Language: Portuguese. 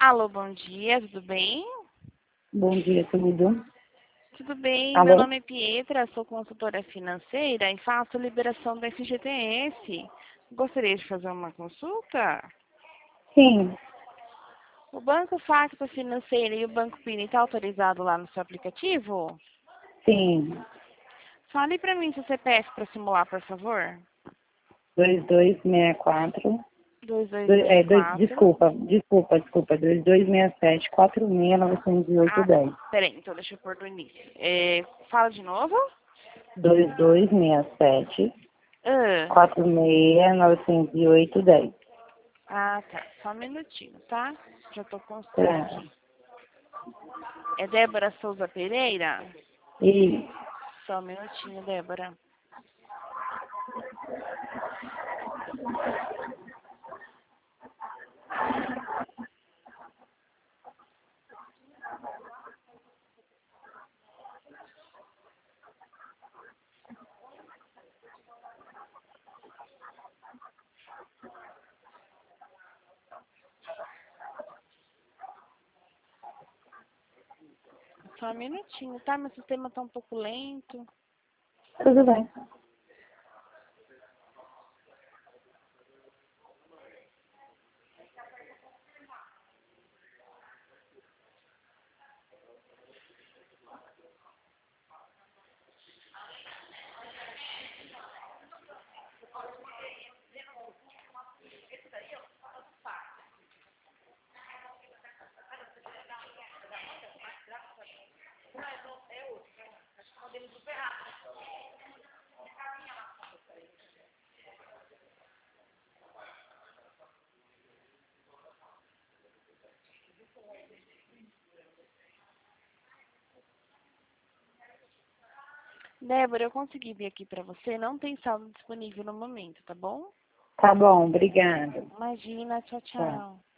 Alô, bom dia, tudo bem? Bom dia, tudo. Tudo bem, meu Alô? nome é Pietra, sou consultora financeira e faço liberação do FGTS. Gostaria de fazer uma consulta? Sim, O Banco Facto Financeiro e o Banco Pini estão autorizados lá no seu aplicativo? sim. Fale para mim seu CPF para simular, por favor. 2264. Dois dois seis quatro. Desculpa. 2267 Ah, 46 peraí, então deixa eu pôr do início. Fala de novo. 2267 Ah, 46 tá. Só um minutinho, tá? Já tô consultando Tá. aqui. É Débora Souza Pereira? E Só um minutinho, Débora. Só um minutinho, tá? Meu sistema tá um pouco lento. tudo bem. Débora, eu consegui vir aqui pra você. Não tem saldo disponível no momento, tá bom? Tá bom, obrigada. Imagina, tchau, Tá. tchau.